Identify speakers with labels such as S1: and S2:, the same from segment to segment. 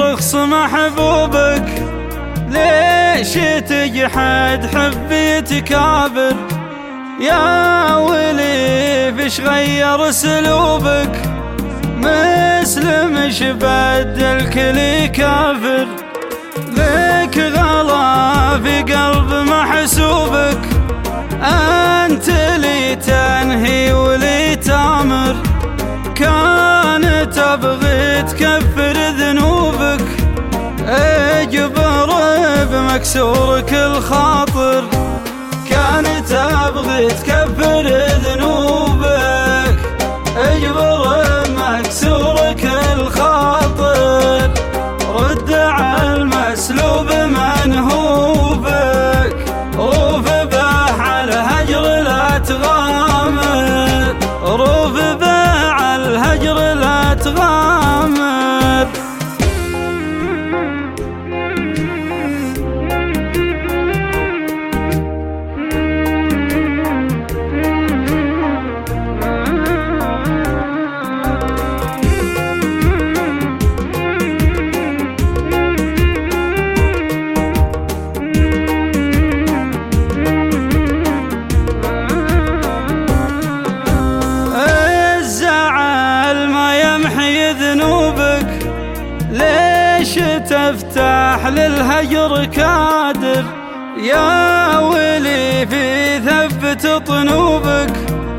S1: يرخص محبوبك؟ ليش تجحد حبي تكابر؟ يا ولي فيش غير سلوبك؟ مسلم شبدل كل كافر، لك غلا في قلب محسوبك. أنت لي تنهي ولي تامر، كان تبغي تكفر ذنوبك. اجبر بمكسورك الخاطر، كان تبغي تكفر ذنوبك. اجبر بمكسورك الخاطر، رد على المسلوب منهوبك. روف به على الهجر لا تغامر، روف به على الهجر لا تغامر. ليش تفتح للهجر كادر؟ يا ولي في ثبت طنوبك.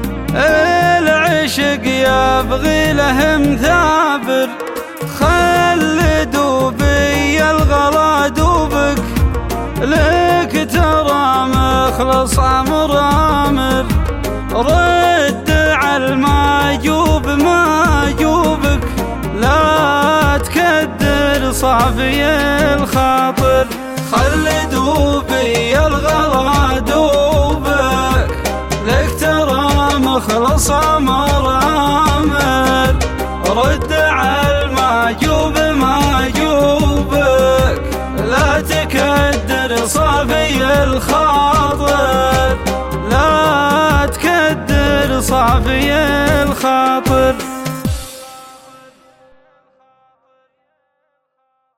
S1: العشق يبغي له مثابر، خلدوا بي الغلا دوبك. لك ترى مخلص امر امر، رد على الماجوب ماجوبك. لا تكدر صافي الخاطر، خلدوا بي الغلا دوبك. لك ترى مخلص امر امر، رد على الماجوب ماجوبك. لا تكدر صافي الخاطر، لا تكدر صافي الخاطر.